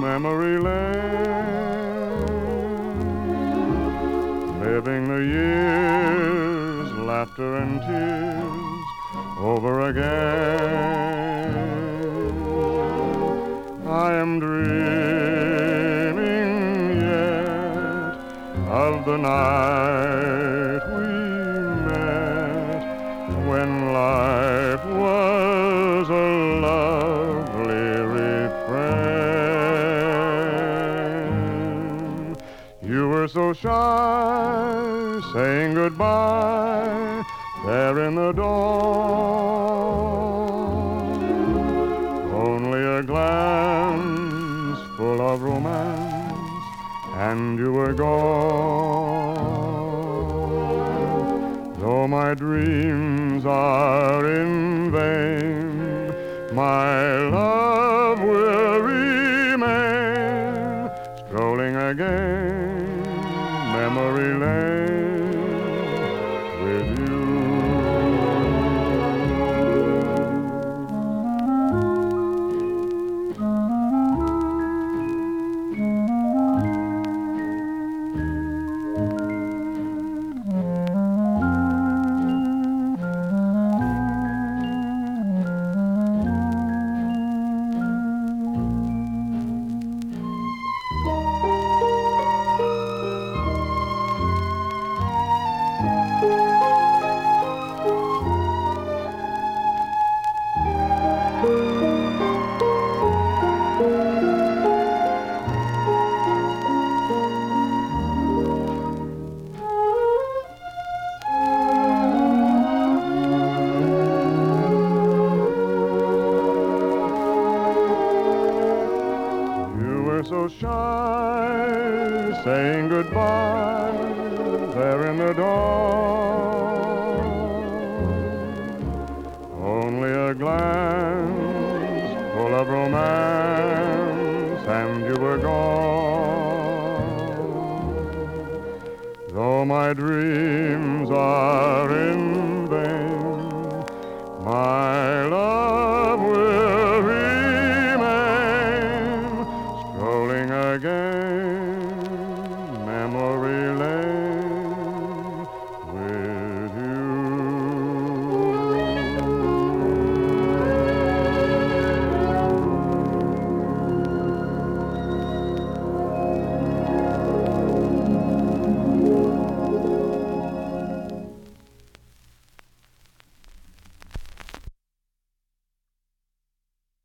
memory lane, living the years, laughter and tears over again. I am dreaming yet of the night we met, when life was a lovely refrain. You were so shy, saying goodbye there in the dawn. Only a glance full of romance, and you were gone. Though my dreams are in vain, my love will remain, strolling again memory lane with you. So shy, saying goodbye there in the dawn. Only a glance full of romance, and you were gone. Though my dreams are in